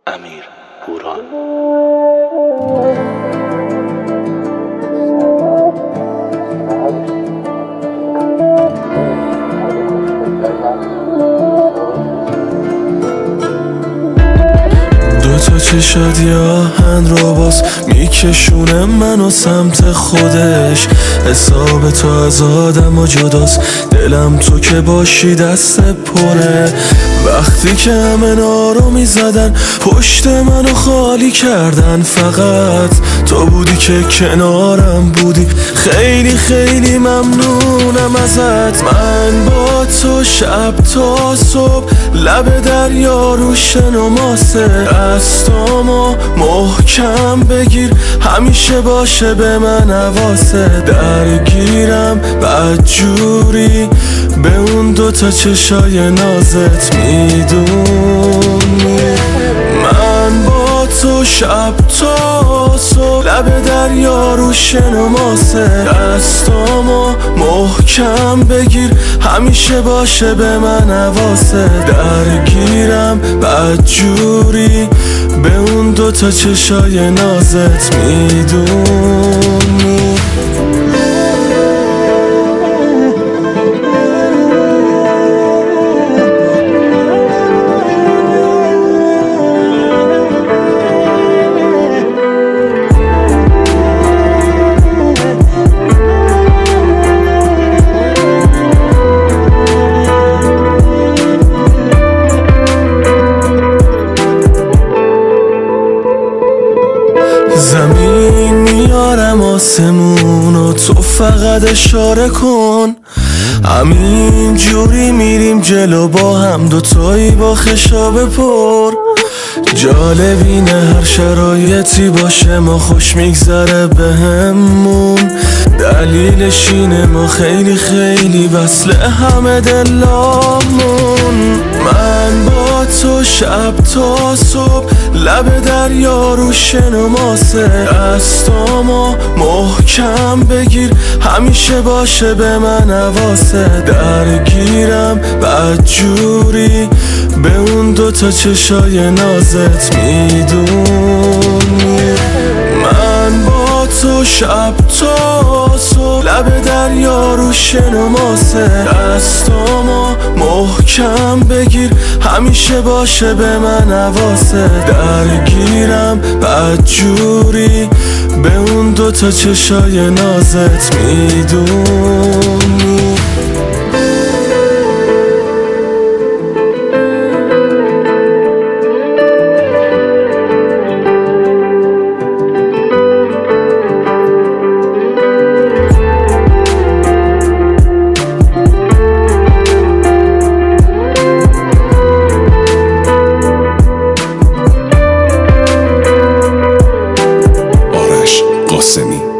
امیر پوران. دوتا چشات یه آهن رو باز میکشونه منو سمت خودش. حساب تو از آدم و جداست، دلم تو که باشی دست پره. وقتی که همه نارو میزدن پشت منو خالی کردن، فقط تو بودی که کنارم بودی. خیلی خیلی ممنونم ازت. من با تو شب تا صبح لب دریا رو شن و ماسه. دستامو محکم بگیر همیشه باشه به من حواسه. درگیرم بدجوری به اون دوتا چشای نازت، میدونی من با تو شب تا صبح لب دریا رو شن و ماسه. دستامو محکم بگیر همیشه باشه به من حواسه. درگیرم بدجوری به اون دوتا چشای نازت، میدونی زمین میارم آسمون و تو فقط اشاره کن. همین جوری میریم جلو با هم، دوتایی با خشاب پر. جالبینه هر شرایطی باشه ما خوش میگذره بهمون. دلیلش اینه ما خیلی خیلی وصل همه دلامون. من با تو شب تا صبح لب دریا رو شن و ماسه. دستامو محکم بگیر همیشه باشه به من حواسه. درگیرم بدجوری به اون دوتا چشای نازت، میدونی من با تو شب تا صبح لب دریا رو شن و ماسه. دستامو محکم بگیر همیشه باشه به من حواسه. درگیرم بدجوری به اون دوتا چشای نازت، میدونی قاسمی.